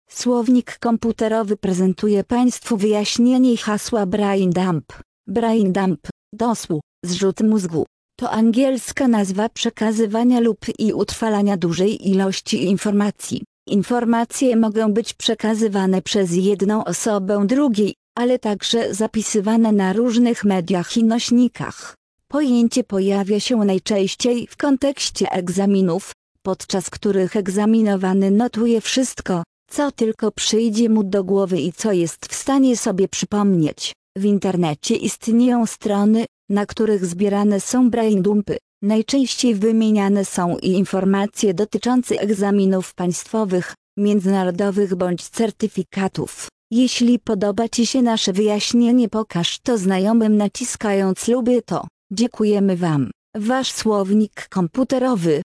Słownik komputerowy prezentuje Państwu wyjaśnienie hasła braindump. Braindump, dosłu, zrzut mózgu, to angielska nazwa przekazywania lub i utrwalania dużej ilości informacji. Informacje mogą być przekazywane przez jedną osobę drugiej, ale także zapisywane na różnych mediach i nośnikach. Pojęcie pojawia się najczęściej w kontekście egzaminów, podczas których egzaminowany notuje wszystko, co tylko przyjdzie mu do głowy i co jest w stanie sobie przypomnieć. W internecie istnieją strony, na których zbierane są braindumpy. Najczęściej wymieniane są i informacje dotyczące egzaminów państwowych, międzynarodowych bądź certyfikatów. Jeśli podoba Ci się nasze wyjaśnienie, pokaż to znajomym naciskając lubię to. Dziękujemy Wam. Wasz słownik komputerowy.